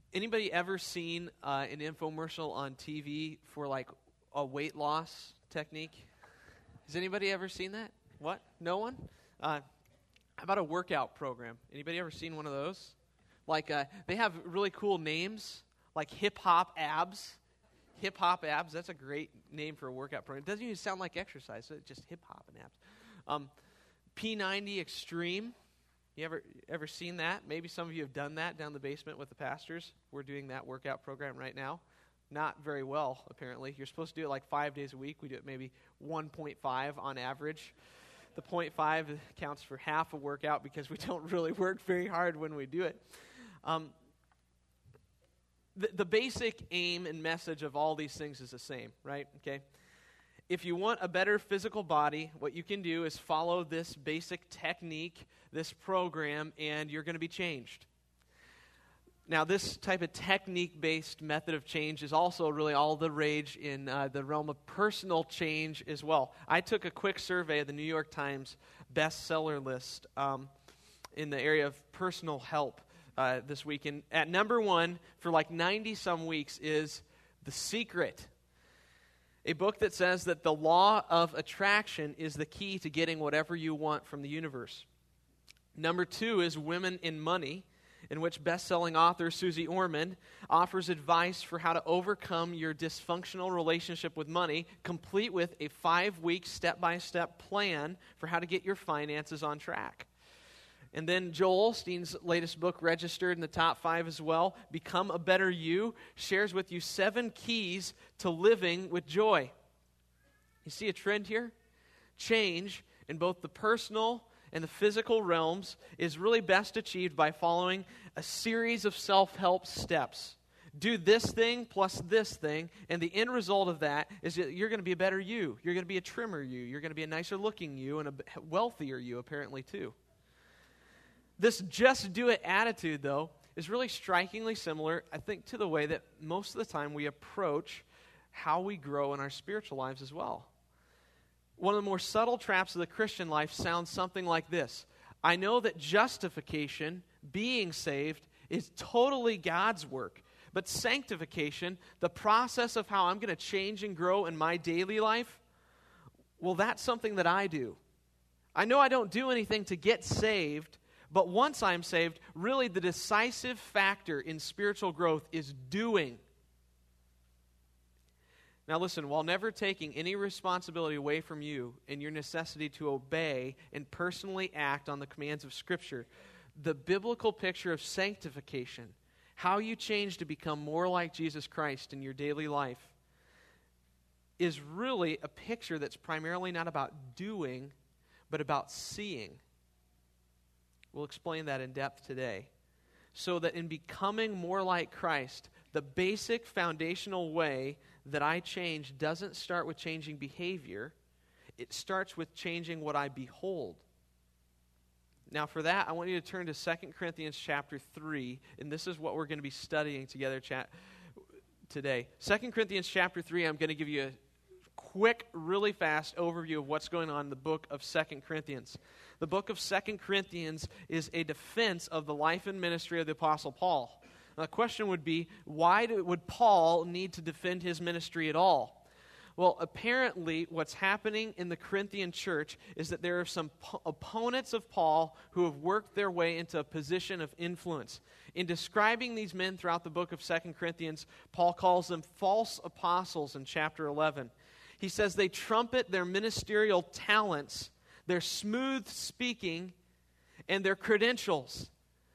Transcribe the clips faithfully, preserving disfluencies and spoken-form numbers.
Anybody ever seen uh, an infomercial on T V for like a weight loss technique? Has anybody ever seen that? What? No one? Uh, how about a workout program? Anybody ever seen one of those? Like uh, they have really cool names, like Hip Hop Abs. Hip Hop Abs, that's a great name for a workout program. It doesn't even sound like exercise, so it's just hip hop and abs. Um, P ninety Extreme. You ever ever seen that? Maybe some of you have done that down the basement with the pastors. We're doing that workout program right now. Not very well, apparently. You're supposed to do it like five days a week. We do it maybe one point five on average. The zero point five counts for half a workout because we don't really work very hard when we do it. Um, the, the basic aim and message of all these things is the same, right? Okay. If you want a better physical body, what you can do is follow this basic technique, this program, and you're going to be changed. Now, this type of technique-based method of change is also really all the rage in uh, the realm of personal change as well. I took a quick survey of the New York Times bestseller list um, in the area of personal help uh, this week. And at number one for like ninety-some weeks is The Secret. A book that says that the law of attraction is the key to getting whatever you want from the universe. Number two is Women in Money, in which best-selling author Susie Orman offers advice for how to overcome your dysfunctional relationship with money, complete with a five-week step-by-step plan for how to get your finances on track. And then Joel Osteen's latest book, registered in the top five as well, Become a Better You, shares with you seven keys to living with joy. You see a trend here? Change in both the personal and the physical realms is really best achieved by following a series of self-help steps. Do this thing plus this thing, and the end result of that is that you're going to be a better you. You're going to be a trimmer you. You're going to be a nicer looking you and a wealthier you, apparently, too. This just do it attitude, though, is really strikingly similar, I think, to the way that most of the time we approach how we grow in our spiritual lives as well. One of the more subtle traps of the Christian life sounds something like this. I know that justification, being saved, is totally God's work. But sanctification, the process of how I'm going to change and grow in my daily life, well, that's something that I do. I know I don't do anything to get saved, but once I'm saved, really the decisive factor in spiritual growth is doing. Now listen, while never taking any responsibility away from you and your necessity to obey and personally act on the commands of Scripture, the biblical picture of sanctification, how you change to become more like Jesus Christ in your daily life, is really a picture that's primarily not about doing, but about seeing. We'll explain that in depth today. So that in becoming more like Christ, the basic foundational way that I change doesn't start with changing behavior. It starts with changing what I behold. Now for that, I want you to turn to Second Corinthians chapter three, and this is what we're going to be studying together chat today. Second Corinthians chapter three, I'm going to give you a quick, really fast overview of what's going on in the book of Second Corinthians. The book of Second Corinthians is a defense of the life and ministry of the Apostle Paul. Now, the question would be, why do, would Paul need to defend his ministry at all? Well, apparently what's happening in the Corinthian church is that there are some po- opponents of Paul who have worked their way into a position of influence. In describing these men throughout the book of Second Corinthians, Paul calls them false apostles in chapter eleven. He says they trumpet their ministerial talents, their smooth speaking, and their credentials.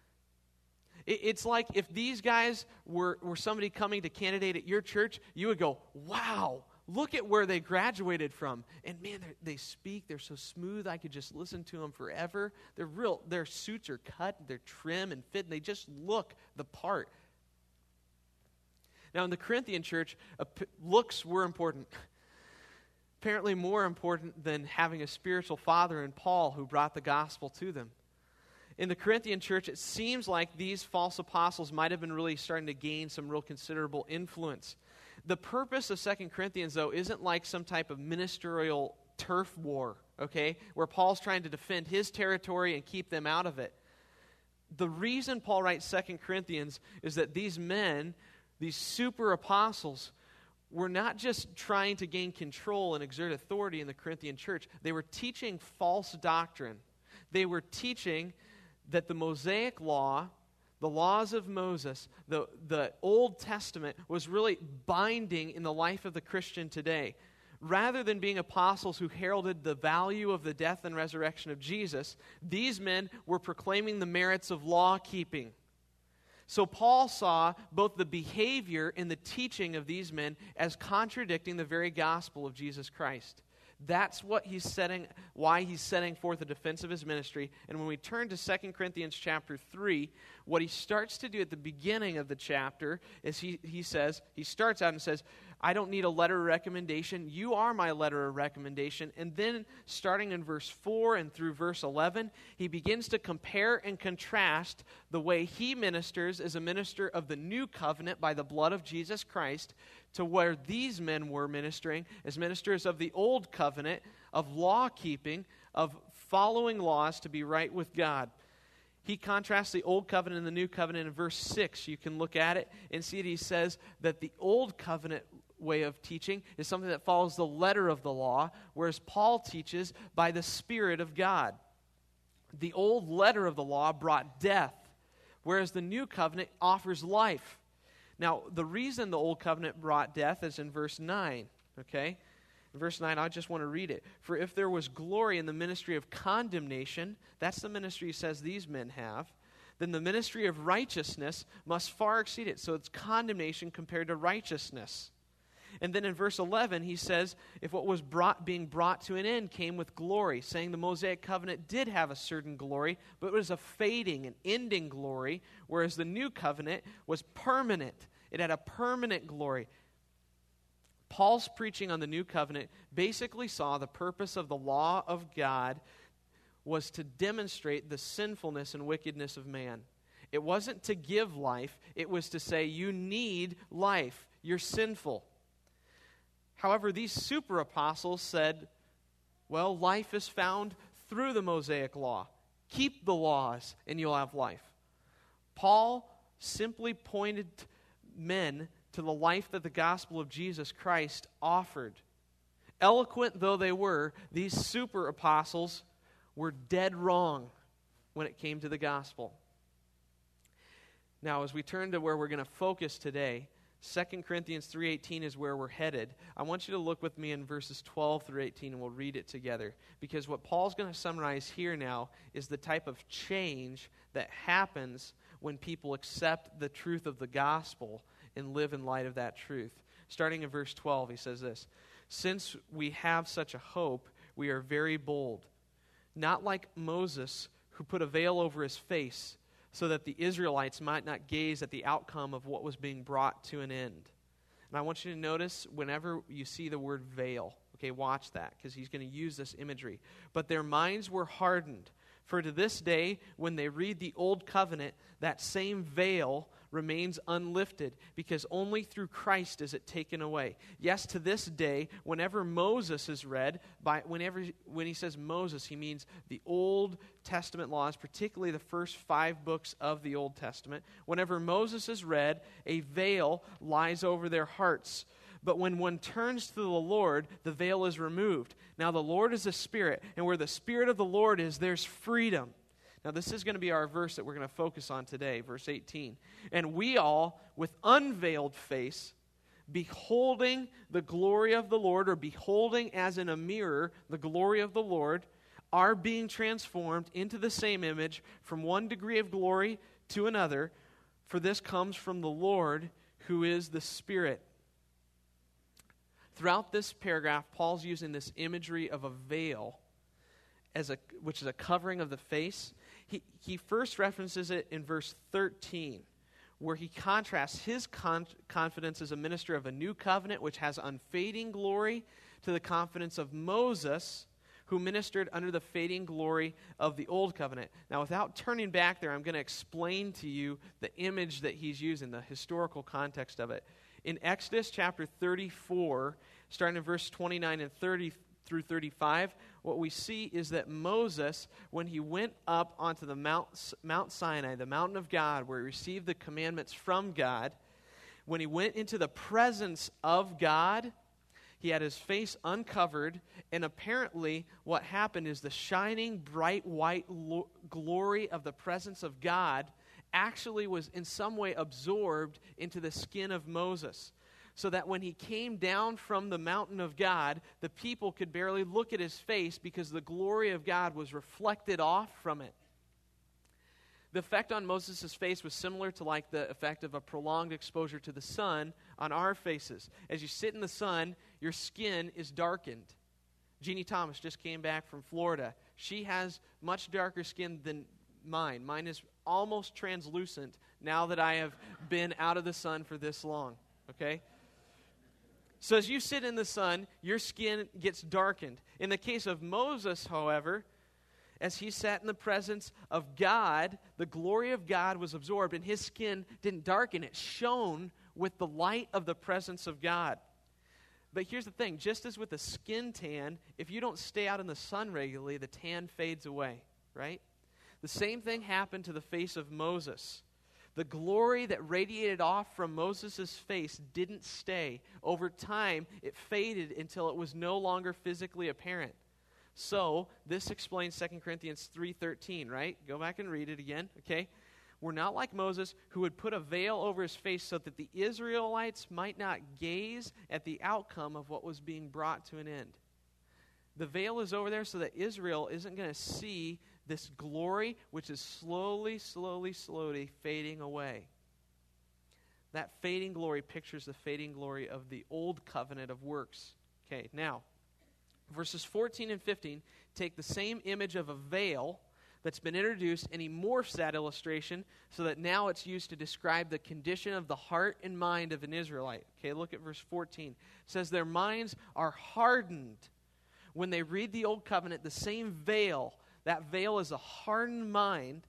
It's like if these guys were, were somebody coming to candidate at your church, you would go, wow, look at where they graduated from. And man, they speak, they're so smooth, I could just listen to them forever. They're real, their suits are cut, they're trim and fit, and they just look the part. Now in the Corinthian church, looks were important. Apparently more important than having a spiritual father in Paul who brought the gospel to them. In the Corinthian church, it seems like these false apostles might have been really starting to gain some real considerable influence. The purpose of Second Corinthians, though, isn't like some type of ministerial turf war, okay, where Paul's trying to defend his territory and keep them out of it. the reason Paul writes Second Corinthians is that these men, these super apostles, were not just trying to gain control and exert authority in the Corinthian church. They were teaching false doctrine. They were teaching that the Mosaic law, the laws of Moses, the, the Old Testament, was really binding in the life of the Christian today. Rather than being apostles who heralded the value of the death and resurrection of Jesus, these men were proclaiming the merits of law keeping. So Paul saw both the behavior and the teaching of these men as contradicting the very gospel of Jesus Christ. That's what he's setting, why he's setting forth a defense of his ministry. And when we turn to Second Corinthians chapter three, what he starts to do at the beginning of the chapter is he, he says, he starts out and says, I don't need a letter of recommendation. You are my letter of recommendation. And then starting in verse four and through verse eleven, he begins to compare and contrast the way he ministers as a minister of the new covenant by the blood of Jesus Christ to where these men were ministering as ministers of the old covenant, of law keeping, of following laws to be right with God. He contrasts the old covenant and the new covenant in verse six. You can look at it and see that he says that the old covenant way of teaching is something that follows the letter of the law, whereas Paul teaches by the Spirit of God. The old letter of the law brought death, whereas the new covenant offers life. Now, the reason the old covenant brought death is in verse nine, okay? In verse nine, I just want to read it. For if there was glory in the ministry of condemnation, that's the ministry he says these men have, then the ministry of righteousness must far exceed it. So it's condemnation compared to righteousness. And then in verse eleven, he says, if what was brought, being brought to an end came with glory, saying the Mosaic covenant did have a certain glory, but it was a fading and ending glory, whereas the new covenant was permanent. It had a permanent glory. Paul's preaching on the new covenant basically saw the purpose of the law of God was to demonstrate the sinfulness and wickedness of man. It wasn't to give life. It was to say, you need life. You're sinful. However, these super apostles said, well, life is found through the Mosaic law. Keep the laws and you'll have life. Paul simply pointed men to the life that the gospel of Jesus Christ offered. Eloquent though they were, these super apostles were dead wrong when it came to the gospel. Now, as we turn to where we're going to focus today, Second Corinthians three eighteen is where we're headed. I want you to look with me in verses twelve through eighteen, and we'll read it together. Because what Paul's going to summarize here now is the type of change that happens when people accept the truth of the gospel and live in light of that truth. Starting in verse twelve, he says this, since we have such a hope, we are very bold. Not like Moses, who put a veil over his face, so that the Israelites might not gaze at the outcome of what was being brought to an end. And I want you to notice whenever you see the word veil, okay, watch that, because he's going to use this imagery. But their minds were hardened. For to this day, when they read the Old Covenant, that same veil remains unlifted, because only through Christ is it taken away. Yes, to this day, whenever Moses is read, by whenever when he says Moses, he means the Old Testament laws, particularly the first five books of the Old Testament. Whenever Moses is read, a veil lies over their hearts. But when one turns to the Lord, the veil is removed. Now the Lord is a Spirit, and where the Spirit of the Lord is, there's freedom. Now this is going to be our verse that we're going to focus on today, verse eighteen. And we all, with unveiled face, beholding the glory of the Lord, or beholding as in a mirror the glory of the Lord, are being transformed into the same image from one degree of glory to another, for this comes from the Lord, who is the Spirit. Throughout this paragraph, Paul's using this imagery of a veil, as a which is a covering of the face. He, he first references it in verse thirteen, where he contrasts his con- confidence as a minister of a new covenant, which has unfading glory, to the confidence of Moses, who ministered under the fading glory of the old covenant. Now, without turning back there, I'm going to explain to you the image that he's using, the historical context of it. In Exodus chapter thirty-four, starting in verse twenty-nine and thirty, through thirty-five, what we see is that Moses, when he went up onto the Mount, Mount Sinai, the mountain of God, where he received the commandments from God, when he went into the presence of God, he had his face uncovered, and apparently what happened is the shining, bright, white lo- glory of the presence of God actually was in some way absorbed into the skin of Moses, so that when he came down from the mountain of God, the people could barely look at his face because the glory of God was reflected off from it. The effect on Moses' face was similar to like the effect of a prolonged exposure to the sun on our faces. As you sit in the sun, your skin is darkened. Jeannie Thomas just came back from Florida. She has much darker skin than mine. Mine is almost translucent now that I have been out of the sun for this long, okay? So as you sit in the sun, your skin gets darkened. In the case of Moses, however, as he sat in the presence of God, the glory of God was absorbed, and his skin didn't darken. It shone with the light of the presence of God. But here's the thing, just as with a skin tan, if you don't stay out in the sun regularly, the tan fades away, right? The same thing happened to the face of Moses. The glory that radiated off from Moses' face didn't stay. Over time, it faded until it was no longer physically apparent. So, this explains Second Corinthians three thirteen, right? Go back and read it again, okay? We're not like Moses, who would put a veil over his face so that the Israelites might not gaze at the outcome of what was being brought to an end. The veil is over there so that Israel isn't going to see this glory, which is slowly, slowly, slowly fading away. That fading glory pictures the fading glory of the old covenant of works. Okay, now, verses fourteen and fifteen take the same image of a veil that's been introduced, and he morphs that illustration so that now it's used to describe the condition of the heart and mind of an Israelite. Okay, look at verse fourteen. It says, their minds are hardened. When they read the old covenant, the same veil, that veil is a hardened mind.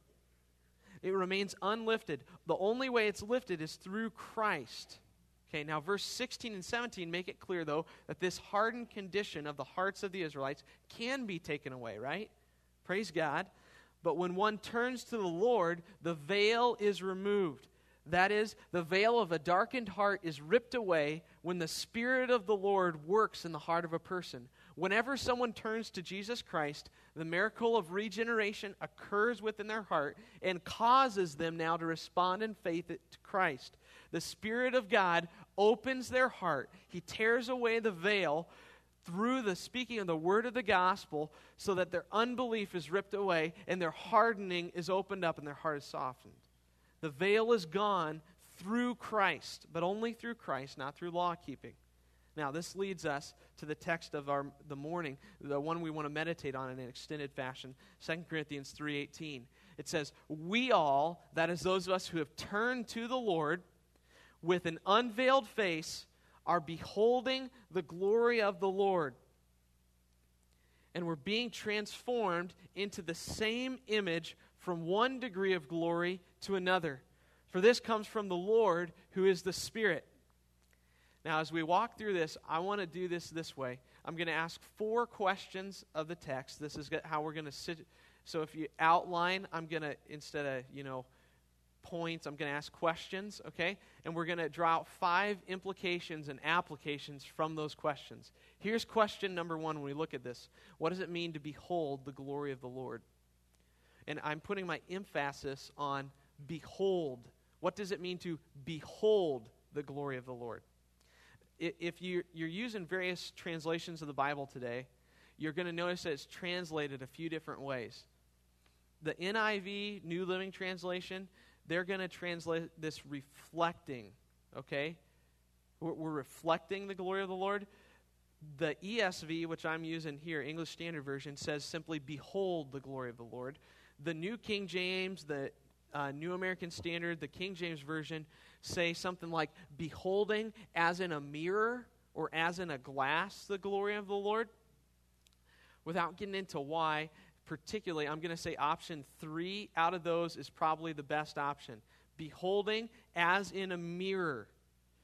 It remains unlifted. The only way it's lifted is through Christ. Okay, now verse sixteen and seventeen make it clear, though, that this hardened condition of the hearts of the Israelites can be taken away, right? Praise God. But when one turns to the Lord, the veil is removed. That is, the veil of a darkened heart is ripped away when the Spirit of the Lord works in the heart of a person. Whenever someone turns to Jesus Christ, the miracle of regeneration occurs within their heart and causes them now to respond in faith to Christ. The Spirit of God opens their heart. He tears away the veil through the speaking of the word of the gospel so that their unbelief is ripped away and their hardening is opened up and their heart is softened. The veil is gone through Christ, but only through Christ, not through law keeping. Now, this leads us to the text of our the morning, the one we want to meditate on in an extended fashion, Second Corinthians three eighteen. It says, we all, that is those of us who have turned to the Lord, with an unveiled face, are beholding the glory of the Lord. And we're being transformed into the same image from one degree of glory to another. For this comes from the Lord, who is the Spirit. Now, as we walk through this, I want to do this this way. I'm going to ask four questions of the text. This is how we're going to sit. So if you outline, I'm going to, instead of, you know, points, I'm going to ask questions, okay? And we're going to draw out five implications and applications from those questions. Here's question number one when we look at this. What does it mean to behold the glory of the Lord? And I'm putting my emphasis on behold. What does it mean to behold the glory of the Lord? If you're, you're using various translations of the Bible today, you're going to notice that it's translated a few different ways. The N I V, New Living Translation, they're going to translate this reflecting, okay? We're, we're reflecting the glory of the Lord. The E S V, which I'm using here, English Standard Version, says simply, behold the glory of the Lord. The New King James, the uh, New American Standard, the King James Version, say something like, beholding as in a mirror or as in a glass the glory of the Lord. Without getting into why, particularly, I'm going to say option three out of those is probably the best option. Beholding as in a mirror.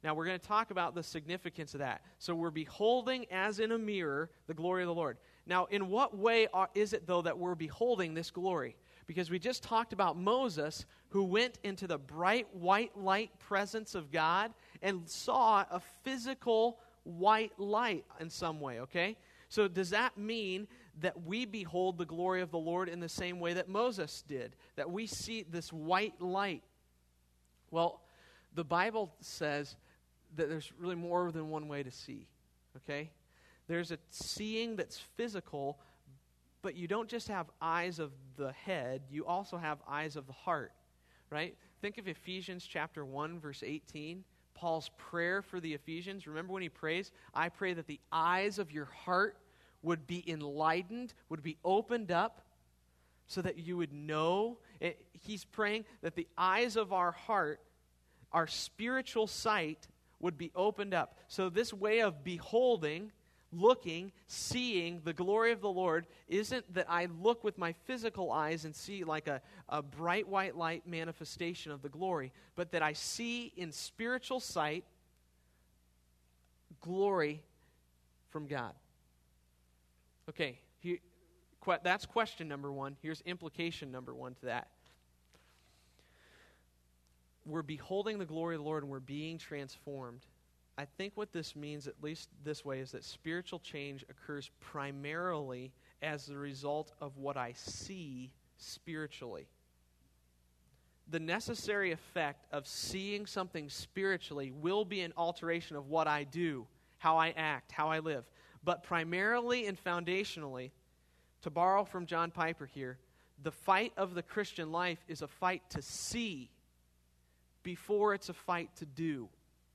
Now, we're going to talk about the significance of that. So we're beholding as in a mirror the glory of the Lord. Now, in what way are, is it, though, that we're beholding this glory? Because we just talked about Moses, who went into the bright white light presence of God and saw a physical white light in some way, okay? So does that mean that we behold the glory of the Lord in the same way that Moses did? That we see this white light? Well, the Bible says that there's really more than one way to see, okay? There's a seeing that's physical, but you don't just have eyes of the head, you also have eyes of the heart, right? Think of Ephesians chapter one, verse eighteen. Paul's prayer for the Ephesians. Remember when he prays, I pray that the eyes of your heart would be enlightened, would be opened up, so that you would know. It, he's praying that the eyes of our heart, our spiritual sight, would be opened up. So this way of beholding, looking, seeing the glory of the Lord isn't that I look with my physical eyes and see like a, a bright white light manifestation of the glory, but that I see in spiritual sight glory from God. Okay, here, que- that's question number one. Here's implication number one to that. We're beholding the glory of the Lord and we're being transformed. I think what this means, at least this way, is that spiritual change occurs primarily as the result of what I see spiritually. The necessary effect of seeing something spiritually will be an alteration of what I do, how I act, how I live. But primarily and foundationally, to borrow from John Piper here, the fight of the Christian life is a fight to see before it's a fight to do.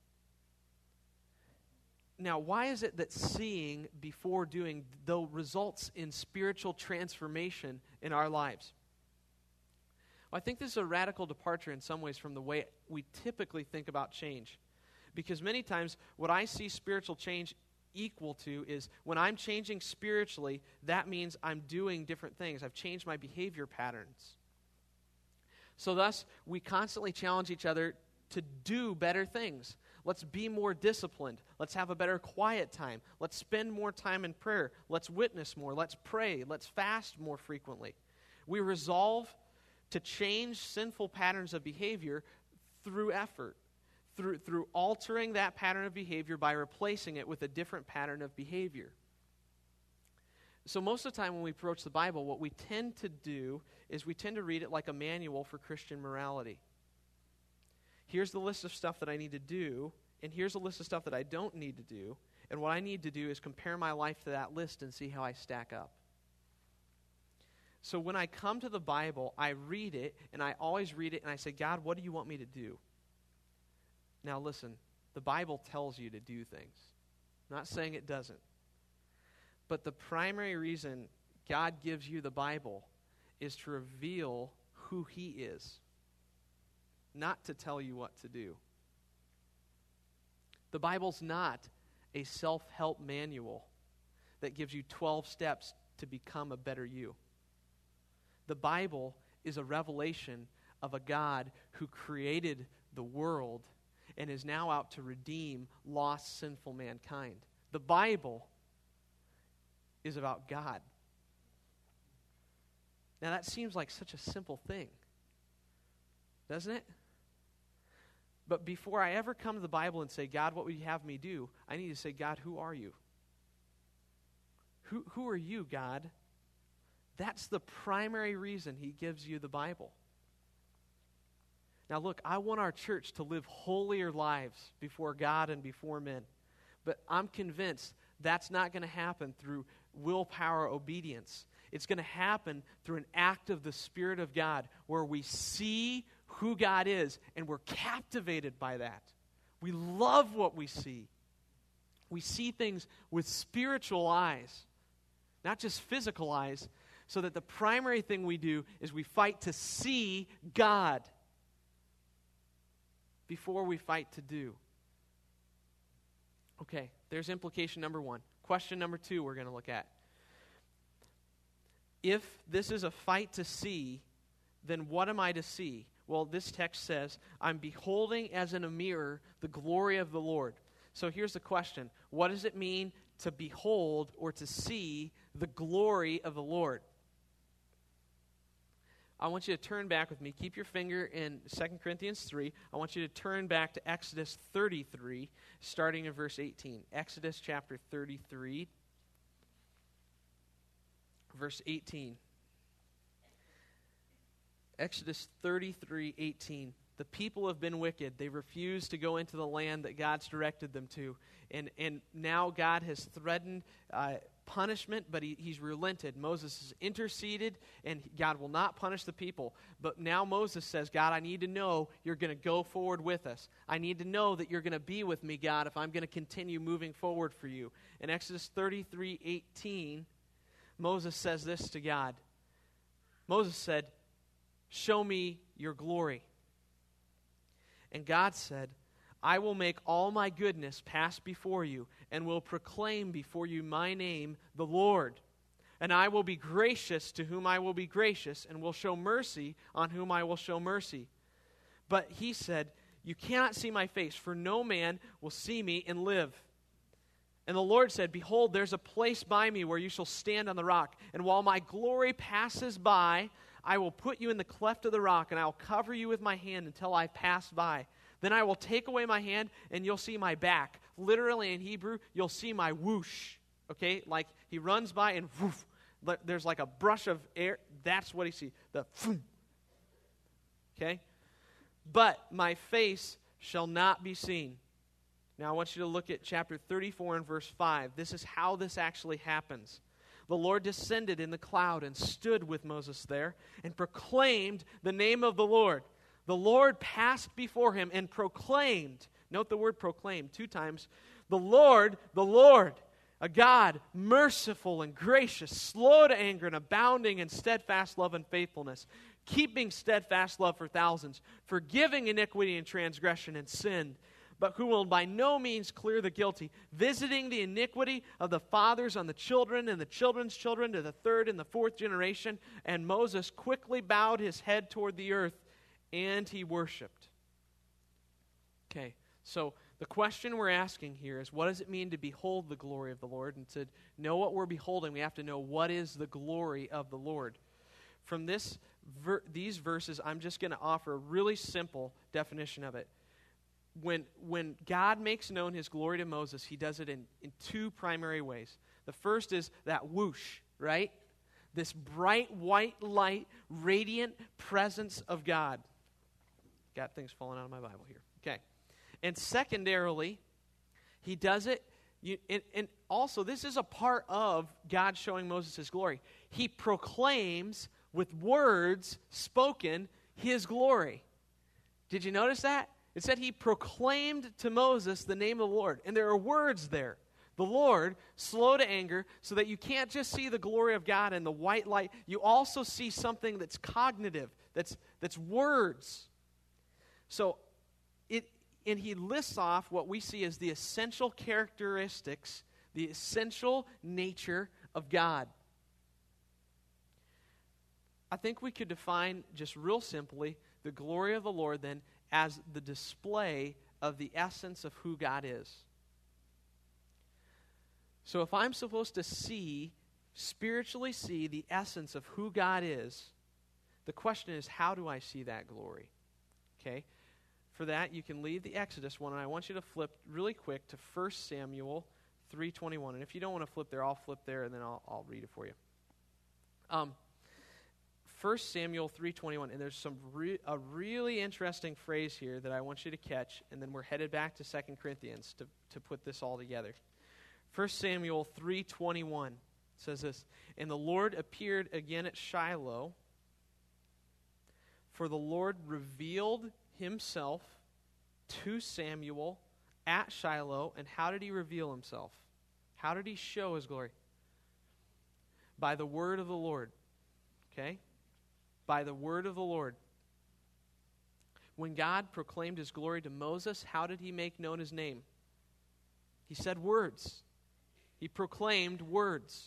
Now, why is it that seeing before doing, though, results in spiritual transformation in our lives? Well, I think this is a radical departure in some ways from the way we typically think about change. Because many times what I see spiritual change equal to is when I'm changing spiritually, that means I'm doing different things. I've changed my behavior patterns. So thus, we constantly challenge each other to do better things. Let's be more disciplined. Let's have a better quiet time. Let's spend more time in prayer. Let's witness more. Let's pray. Let's fast more frequently. We resolve to change sinful patterns of behavior through effort, through, through altering that pattern of behavior by replacing it with a different pattern of behavior. So most of the time when we approach the Bible, what we tend to do is we tend to read it like a manual for Christian morality. Here's the list of stuff that I need to do, and here's a list of stuff that I don't need to do, and what I need to do is compare my life to that list and see how I stack up. So when I come to the Bible, I read it, and I always read it, and I say, God, what do you want me to do? Now listen, the Bible tells you to do things. I'm not saying it doesn't. But the primary reason God gives you the Bible is to reveal who He is, not to tell you what to do. The Bible's not a self-help manual that gives you twelve steps to become a better you. The Bible is a revelation of a God who created the world and is now out to redeem lost, sinful mankind. The Bible is about God. Now that seems like such a simple thing, doesn't it? But before I ever come to the Bible and say, God, what would you have me do? I need to say, God, who are you? Who, who are you, God? That's the primary reason He gives you the Bible. Now look, I want our church to live holier lives before God and before men. But I'm convinced that's not going to happen through willpower obedience. It's going to happen through an act of the Spirit of God where we see who God is and we're captivated by that. We love what we see. We see things with spiritual eyes, not just physical eyes, so that the primary thing we do is we fight to see God before we fight to do. Okay, there's implication number one. Question number two we're going to look at. If this is a fight to see, then what am I to see? Well, this text says, I'm beholding as in a mirror the glory of the Lord. So here's the question. What does it mean to behold or to see the glory of the Lord? I want you to turn back with me. Keep your finger in Second Corinthians three. I want you to turn back to Exodus thirty-three, starting in verse eighteen. Exodus chapter thirty-three, verse eighteen. Exodus thirty-three, eighteen. The people have been wicked. They refused to go into the land that God's directed them to. And and now God has threatened uh, punishment, but he, he's relented. Moses has interceded, and God will not punish the people. But now Moses says, God, I need to know you're going to go forward with us. I need to know that you're going to be with me, God, if I'm going to continue moving forward for you. In Exodus thirty-three, eighteen, Moses says this to God. Moses said, show me your glory. And God said, I will make all my goodness pass before you, and will proclaim before you my name, the Lord. And I will be gracious to whom I will be gracious, and will show mercy on whom I will show mercy. But he said, you cannot see my face, for no man will see me and live. And the Lord said, behold, there's a place by me where you shall stand on the rock. And while my glory passes by, I will put you in the cleft of the rock, and I will cover you with my hand until I pass by. Then I will take away my hand, and you'll see my back. Literally in Hebrew, you'll see my whoosh. Okay? Like he runs by and whoosh. There's like a brush of air. That's what he sees. The phoom. Okay? But my face shall not be seen. Now I want you to look at chapter thirty-four and verse five. This is how this actually happens. The Lord descended in the cloud and stood with Moses there and proclaimed the name of the Lord. The Lord passed before him and proclaimed, note the word proclaimed two times, the Lord, the Lord, a God merciful and gracious, slow to anger and abounding in steadfast love and faithfulness, keeping steadfast love for thousands, forgiving iniquity and transgression and sin, but who will by no means clear the guilty, visiting the iniquity of the fathers on the children and the children's children to the third and the fourth generation. And Moses quickly bowed his head toward the earth, and he worshiped. Okay, so the question we're asking here is, what does it mean to behold the glory of the Lord? And to know what we're beholding, we have to know what is the glory of the Lord. From this, ver- these verses, I'm just going to offer a really simple definition of it. When when God makes known his glory to Moses, he does it in, in two primary ways. The first is that whoosh, right? This bright white light, radiant presence of God. Got things falling out of my Bible here. Okay. And secondarily, he does it, you, and, and also this is a part of God showing Moses his glory. He proclaims with words spoken his glory. Did you notice that? It said he proclaimed to Moses the name of the Lord. And there are words there. The Lord, slow to anger, so that you can't just see the glory of God in the white light. You also see something that's cognitive, that's that's words. So, it and he lists off what we see as the essential characteristics, the essential nature of God. I think we could define just real simply the glory of the Lord then as the display of the essence of who God is. So if I'm supposed to see, spiritually see the essence of who God is, the question is, how do I see that glory? Okay? For that, you can leave the Exodus one, and I want you to flip really quick to First Samuel three twenty-one. And if you don't want to flip there, I'll flip there, and then I'll, I'll read it for you. Um. First Samuel three twenty-one, and there's some re- a really interesting phrase here that I want you to catch, and then we're headed back to Second Corinthians to, to put this all together. First Samuel three twenty-one says this, and the Lord appeared again at Shiloh, for the Lord revealed himself to Samuel at Shiloh. And how did he reveal himself? How did he show his glory? By the word of the Lord. Okay? By the word of the Lord. When God proclaimed his glory to Moses, how did he make known his name? He said words. He proclaimed words.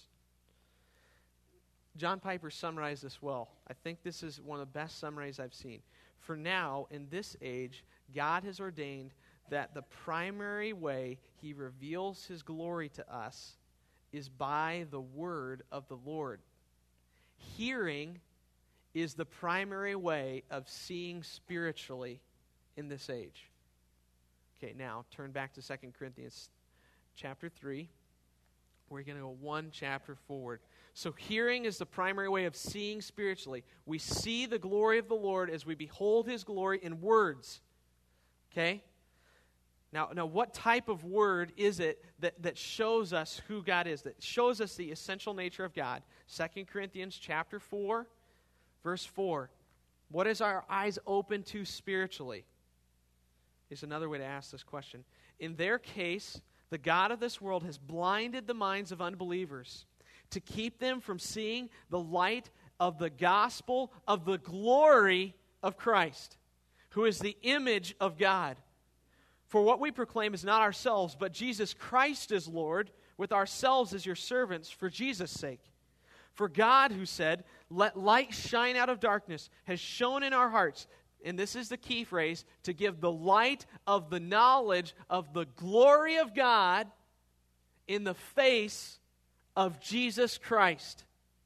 John Piper summarized this well. I think this is one of the best summaries I've seen. For now, in this age, God has ordained that the primary way he reveals his glory to us is by the word of the Lord. Hearing is the primary way of seeing spiritually in this age. Okay, now turn back to Second Corinthians chapter three. We're going to go one chapter forward. So hearing is the primary way of seeing spiritually. We see the glory of the Lord as we behold his glory in words. Okay? Now, now what type of word is it that, that shows us who God is, that shows us the essential nature of God? Second Corinthians chapter four, verse four. What is our eyes open to spiritually? Is another way to ask this question. In their case, the God of this world has blinded the minds of unbelievers to keep them from seeing the light of the gospel of the glory of Christ, who is the image of God. For what we proclaim is not ourselves, but Jesus Christ is Lord, with ourselves as your servants for Jesus' sake. For God, who said, "Let light shine out of darkness," has shone in our hearts, and this is the key phrase, to give the light of the knowledge of the glory of God in the face of Jesus Christ.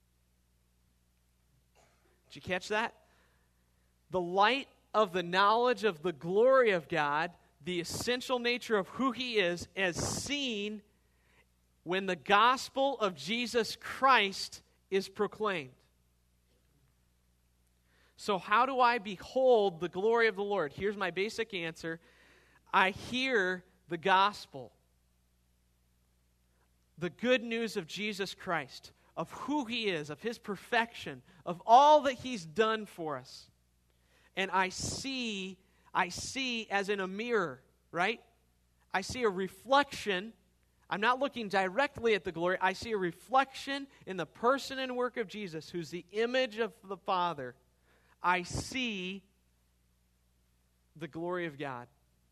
Did you catch that? The light of the knowledge of the glory of God, the essential nature of who he is, as seen when the gospel of Jesus Christ is proclaimed. So how do I behold the glory of the Lord? Here's my basic answer. I hear the gospel. The good news of Jesus Christ, of who he is, of his perfection, of all that he's done for us. And I see, I see as in a mirror, right? I see a reflection. I'm not looking directly at the glory. I see a reflection in the person and work of Jesus, who's the image of the Father. I see the glory of God.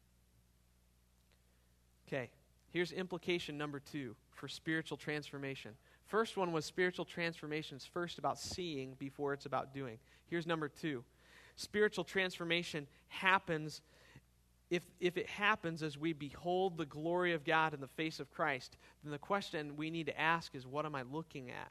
Okay, here's implication number two for spiritual transformation. First one was spiritual transformation is first about seeing before it's about doing. Here's number two. Spiritual transformation happens if, if it happens as we behold the glory of God in the face of Christ. Then the question we need to ask is, what am I looking at?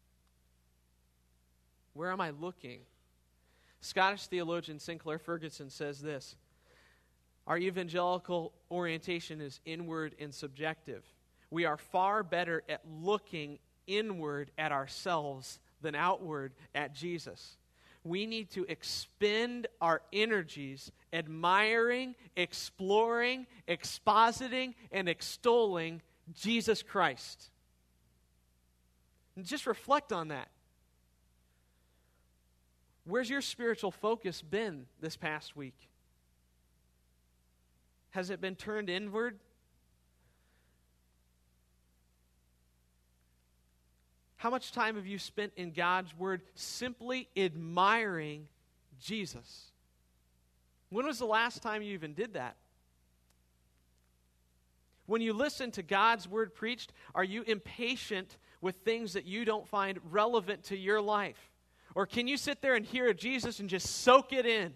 Where am I looking? Scottish theologian Sinclair Ferguson says this: our evangelical orientation is inward and subjective. We are far better at looking inward at ourselves than outward at Jesus. We need to expend our energies admiring, exploring, expositing, and extolling Jesus Christ. And just reflect on that. Where's your spiritual focus been this past week? Has it been turned inward? How much time have you spent in God's Word simply admiring Jesus? When was the last time you even did that? When you listen to God's Word preached, are you impatient with things that you don't find relevant to your life? Or can you sit there and hear Jesus and just soak it in?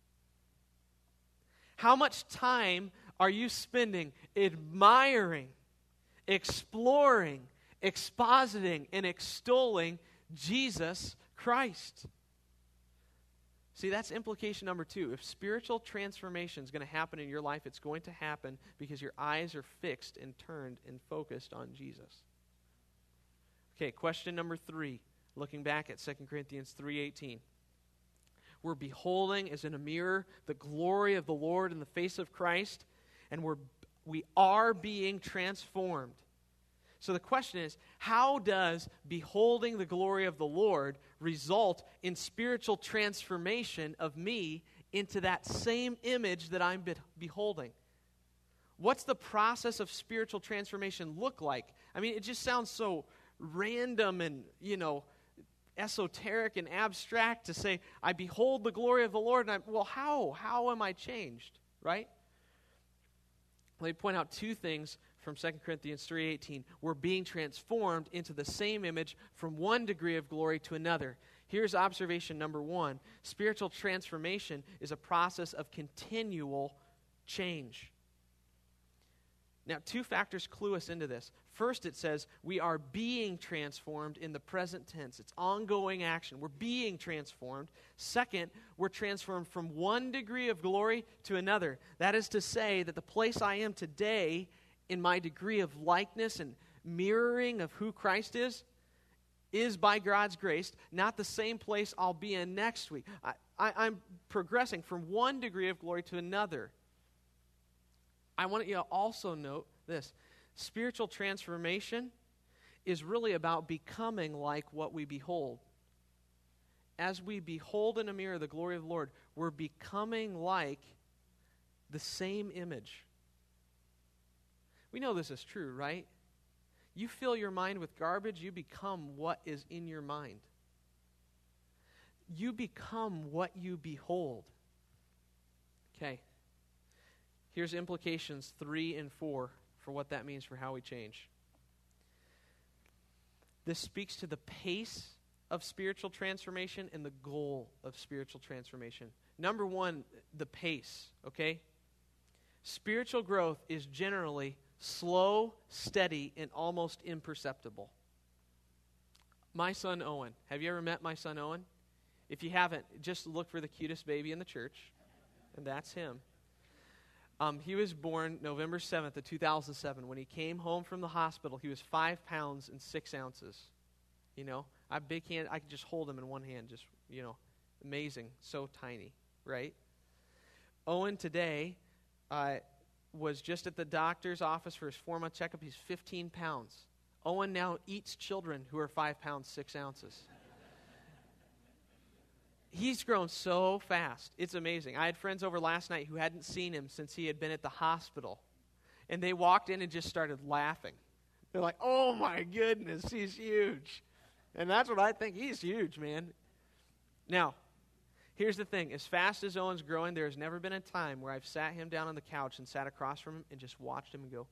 How much time are you spending admiring, exploring, expositing, and extolling Jesus Christ? See, that's implication number two. If spiritual transformation is going to happen in your life, it's going to happen because your eyes are fixed and turned and focused on Jesus. Okay, question number three, looking back at Second Corinthians three eighteen. We're beholding as in a mirror the glory of the Lord in the face of Christ, and we're, we are being transformed. So the question is, how does beholding the glory of the Lord result in spiritual transformation of me into that same image that I'm be- beholding? What's the process of spiritual transformation look like? I mean, it just sounds so random and, you know, esoteric and abstract to say, I behold the glory of the Lord, and I'm, well, how? How am I changed, right? Let me point out two things from Second Corinthians three eighteen. We're being transformed into the same image from one degree of glory to another. Here's observation number one. Spiritual transformation is a process of continual change. Now, two factors clue us into this. First, it says we are being transformed in the present tense. It's ongoing action. We're being transformed. Second, we're transformed from one degree of glory to another. That is to say that the place I am today in my degree of likeness and mirroring of who Christ is, is by God's grace, not the same place I'll be in next week. I, I, I'm progressing from one degree of glory to another. I want you to also note this. Spiritual transformation is really about becoming like what we behold. As we behold in a mirror the glory of the Lord, we're becoming like the same image. We know this is true, right? You fill your mind with garbage, you become what is in your mind. You become what you behold. Okay. Here's implications three and four for what that means for how we change. This speaks to the pace of spiritual transformation and the goal of spiritual transformation. Number one, the pace, okay? Spiritual growth is generally slow, steady, and almost imperceptible. My son Owen. Have you ever met my son Owen? If you haven't, just look for the cutest baby in the church, and that's him. Um, he was born November seventh of two thousand seven. When he came home from the hospital, he was five pounds and six ounces. You know, I have big hand. I could just hold him in one hand. Just, you know, amazing. So tiny, right? Owen today uh, was just at the doctor's office for his four-month checkup. He's fifteen pounds. Owen now eats children who are five pounds, six ounces. He's grown so fast. It's amazing. I had friends over last night who hadn't seen him since he had been at the hospital. And they walked in and just started laughing. They're like, oh my goodness, he's huge. And that's what I think. He's huge, man. Now, here's the thing. As fast as Owen's growing, there has never been a time where I've sat him down on the couch and sat across from him and just watched him and go,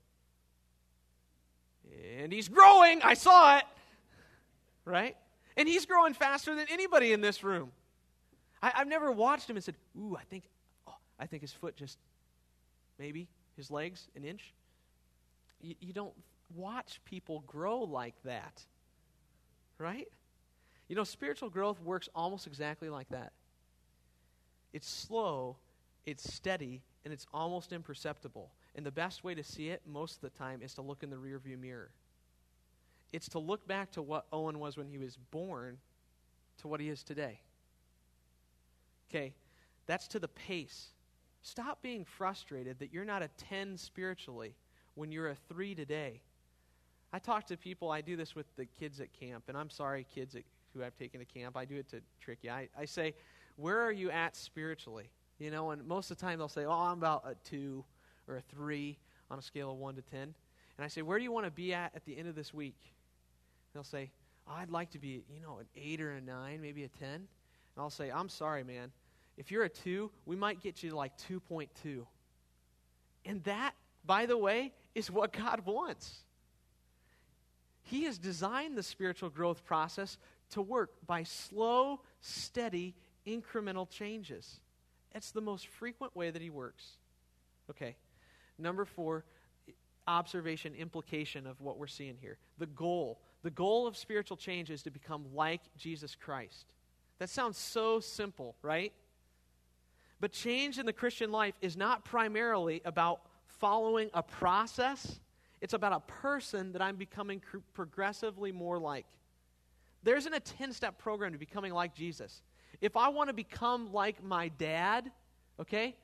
and he's growing. I saw it. Right? And he's growing faster than anybody in this room. I, I've never watched him and said, ooh, I think, oh, I think his foot just, maybe, his legs, an inch. You, you don't watch people grow like that. Right? You know, spiritual growth works almost exactly like that. It's slow, it's steady, and it's almost imperceptible. And the best way to see it most of the time is to look in the rearview mirror. It's to look back to what Owen was when he was born to what he is today. Okay, that's to the pace. Stop being frustrated that you're not a ten spiritually when you're a three today. I talk to people, I do this with the kids at camp, and I'm sorry, kids at, who I've taken to camp, I do it to trick you. I, I say, where are you at spiritually? You know, and most of the time they'll say, oh, I'm about a two or a three on a scale of one to ten. And I say, where do you want to be at at the end of this week? And they'll say, oh, I'd like to be, you know, an eight or a nine, maybe a ten. And I'll say, I'm sorry, man. If you're a two, we might get you to like two point two. And that, by the way, is what God wants. He has designed the spiritual growth process to work by slow, steady, incremental changes. It's the most frequent way that he works. Okay. Number four, observation, implication of what we're seeing here. The goal. The goal of spiritual change is to become like Jesus Christ. That sounds so simple, right? But change in the Christian life is not primarily about following a process. It's about a person that I'm becoming cr- progressively more like. There isn't a ten-step program to becoming like Jesus. If I want to become like my dad, okay,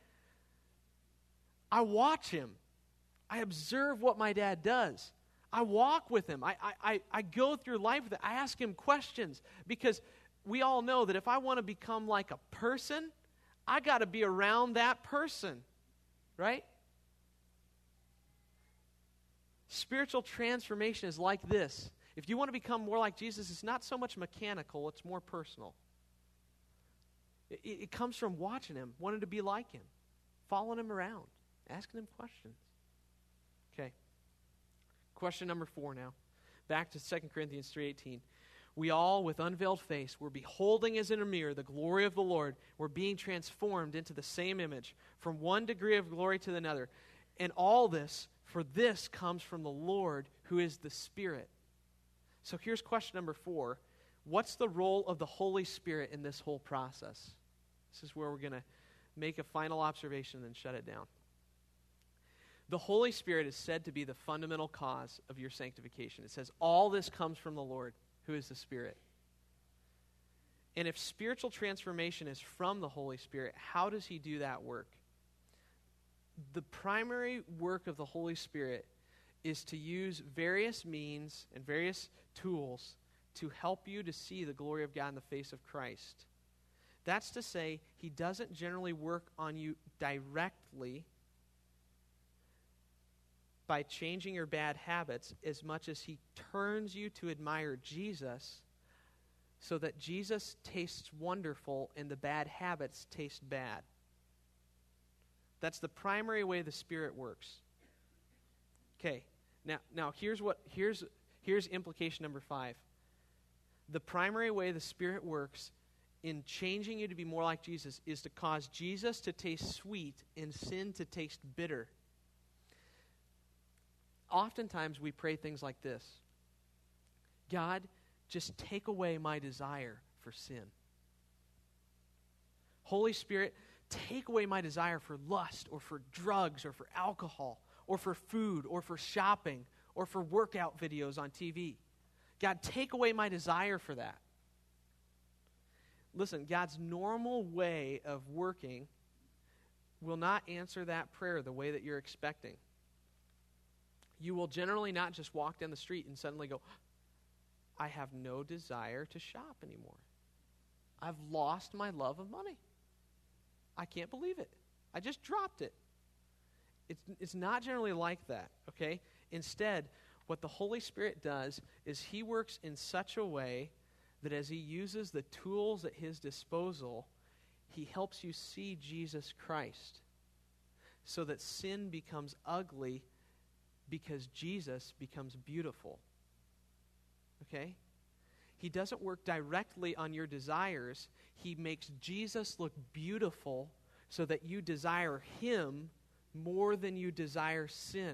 I watch him. I observe what my dad does. I walk with him. I, I, I go through life with him. I ask him questions because we all know that if I want to become like a person, I got to be around that person, right? Spiritual transformation is like this. If you want to become more like Jesus, it's not so much mechanical, it's more personal. It, it comes from watching him, wanting to be like him, following him around, asking him questions. Okay. Question number four now. Back to Second Corinthians three eighteen. We all, with unveiled face, we're beholding as in a mirror the glory of the Lord. We're being transformed into the same image from one degree of glory to another. And all this, for this comes from the Lord, who is the Spirit. So here's question number four. What's the role of the Holy Spirit in this whole process? This is where we're going to make a final observation and then shut it down. The Holy Spirit is said to be the fundamental cause of your sanctification. It says all this comes from the Lord, who is the Spirit. And if spiritual transformation is from the Holy Spirit, how does he do that work? The primary work of the Holy Spirit is to use various means and various tools to help you to see the glory of God in the face of Christ. That's to say, he doesn't generally work on you directly by changing your bad habits as much as he turns you to admire Jesus so that Jesus tastes wonderful and the bad habits taste bad. That's the primary way the Spirit works. Okay, now now here's what here's here's implication number five. The primary way the Spirit works in changing you to be more like Jesus is to cause Jesus to taste sweet and sin to taste bitter. Oftentimes we pray things like this: God, just take away my desire for sin. Holy Spirit, take away my desire for lust or for drugs or for alcohol or for food or for shopping or for workout videos on T V. God, take away my desire for that. Listen, God's normal way of working will not answer that prayer the way that you're expecting. You will generally not just walk down the street and suddenly go, I have no desire to shop anymore. I've lost my love of money. I can't believe it. I just dropped it. It's, it's not generally like that, okay? Instead, what the Holy Spirit does is he works in such a way that as he uses the tools at his disposal, he helps you see Jesus Christ so that sin becomes ugly because Jesus becomes beautiful. Okay? He doesn't work directly on your desires. He makes Jesus look beautiful so that you desire him more than you desire sin.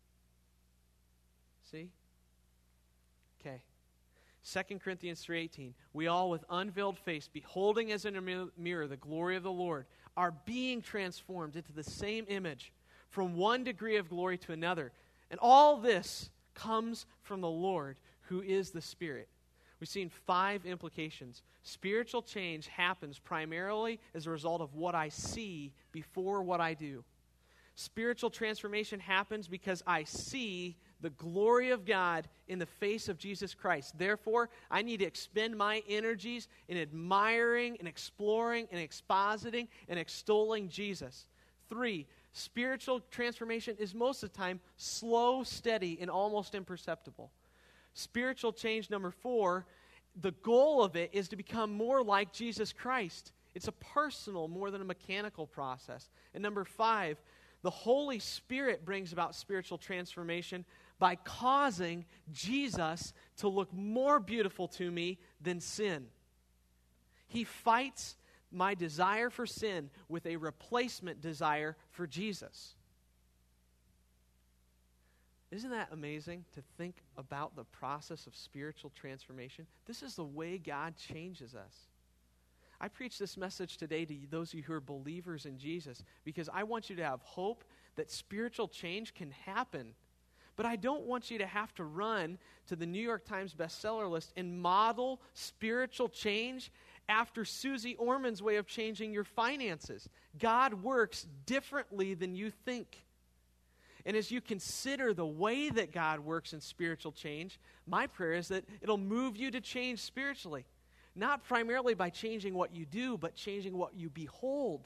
See? Okay. Second Corinthians three eighteen. We all with unveiled face, beholding as in a mirror the glory of the Lord, are being transformed into the same image from one degree of glory to another. And all this comes from the Lord, who is the Spirit. We've seen five implications. Spiritual change happens primarily as a result of what I see before what I do. Spiritual transformation happens because I see the glory of God in the face of Jesus Christ. Therefore, I need to expend my energies in admiring and exploring and expositing and extolling Jesus. Three, spiritual transformation is most of the time slow, steady, and almost imperceptible. Spiritual change number four, the goal of it is to become more like Jesus Christ. It's a personal more than a mechanical process. And number five, the Holy Spirit brings about spiritual transformation by causing Jesus to look more beautiful to me than sin. He fights my desire for sin with a replacement desire for Jesus. Isn't that amazing to think about the process of spiritual transformation? This is the way God changes us. I preach this message today to those of you who are believers in Jesus because I want you to have hope that spiritual change can happen. But I don't want you to have to run to the New York Times bestseller list and model spiritual change after Susie Orman's way of changing your finances. God works differently than you think. And as you consider the way that God works in spiritual change, my prayer is that it'll move you to change spiritually. Not primarily by changing what you do, but changing what you behold.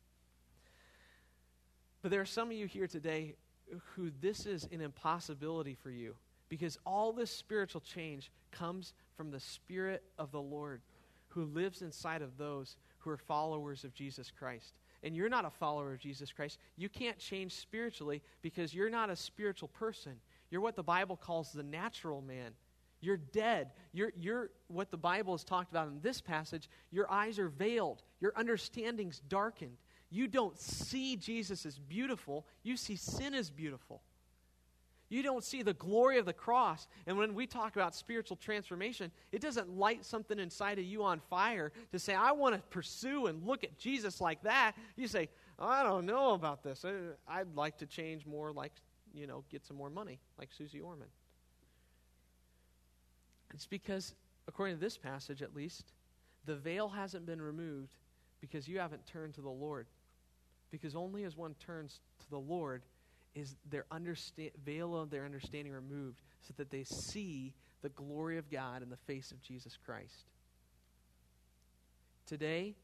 But there are some of you here today who this is an impossibility for you because all this spiritual change comes from the Spirit of the Lord who lives inside of those who are followers of Jesus Christ. And you're not a follower of Jesus Christ. You can't change spiritually because you're not a spiritual person. You're what the Bible calls the natural man. You're dead. You're, you're what the Bible has talked about in this passage. Your eyes are veiled. Your understanding's darkened. You don't see Jesus as beautiful. You see sin as beautiful. You don't see the glory of the cross. And when we talk about spiritual transformation, it doesn't light something inside of you on fire to say, I want to pursue and look at Jesus like that. You say, I don't know about this. I'd like to change more, like, you know, get some more money, like Susie Orman. It's because, according to this passage at least, the veil hasn't been removed because you haven't turned to the Lord. Because only as one turns to the Lord is their understa- veil of their understanding removed so that they see the glory of God in the face of Jesus Christ. Today,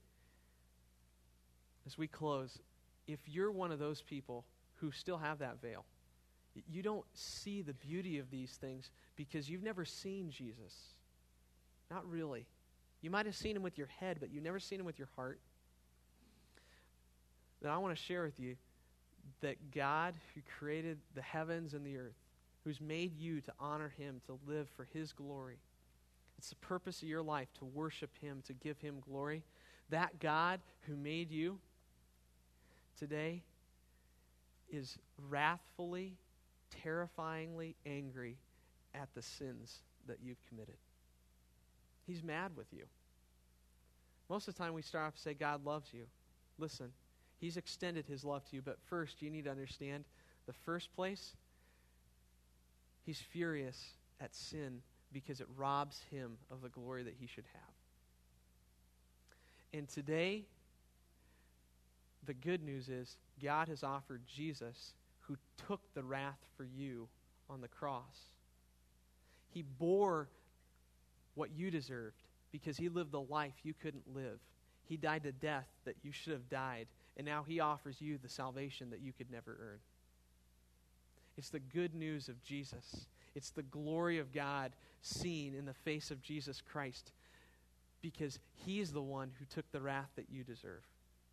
as we close, if you're one of those people who still have that veil, you don't see the beauty of these things because you've never seen Jesus. Not really. You might have seen him with your head, but you've never seen him with your heart. Then I want to share with you that God, who created the heavens and the earth, who's made you to honor him, to live for his glory, it's the purpose of your life to worship him, to give him glory. That God who made you today is wrathfully, terrifyingly angry at the sins that you've committed. He's mad with you. Most of the time we start off to say, God loves you. Listen, he's extended his love to you, but first you need to understand the first place, he's furious at sin because it robs him of the glory that he should have. And today, the good news is God has offered Jesus, who took the wrath for you on the cross. He bore what you deserved because he lived the life you couldn't live. He died the death that you should have died, and now he offers you the salvation that you could never earn. It's the good news of Jesus. It's the glory of God seen in the face of Jesus Christ because he's the one who took the wrath that you deserve.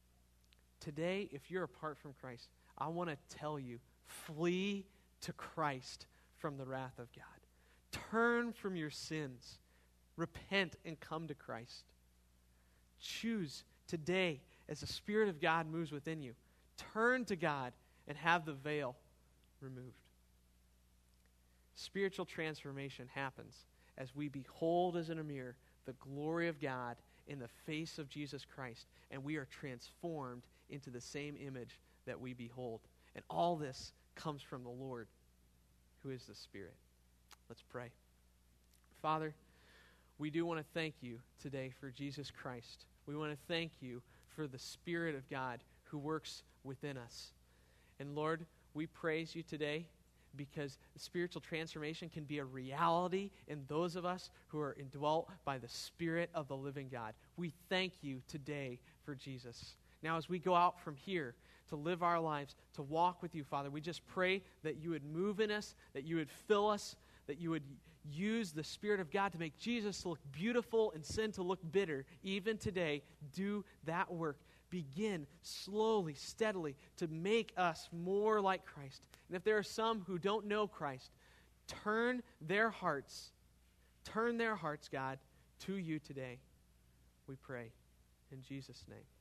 Today, if you're apart from Christ, I want to tell you, flee to Christ from the wrath of God. Turn from your sins. Repent and come to Christ. Choose today, as the Spirit of God moves within you, turn to God and have the veil removed. Spiritual transformation happens as we behold as in a mirror the glory of God in the face of Jesus Christ, and we are transformed into the same image that we behold. And all this comes from the Lord, who is the Spirit. Let's pray. Father, we do want to thank you today for Jesus Christ. We want to thank you for the Spirit of God who works within us. And Lord, we praise you today because spiritual transformation can be a reality in those of us who are indwelt by the Spirit of the living God. We thank you today for Jesus. Now, as we go out from here to live our lives, to walk with you, Father, we just pray that you would move in us, that you would fill us, that you would use the Spirit of God to make Jesus look beautiful and sin to look bitter. Even today, do that work. Begin slowly, steadily to make us more like Christ. And if there are some who don't know Christ, turn their hearts, turn their hearts, God, to you today. We pray in Jesus' name.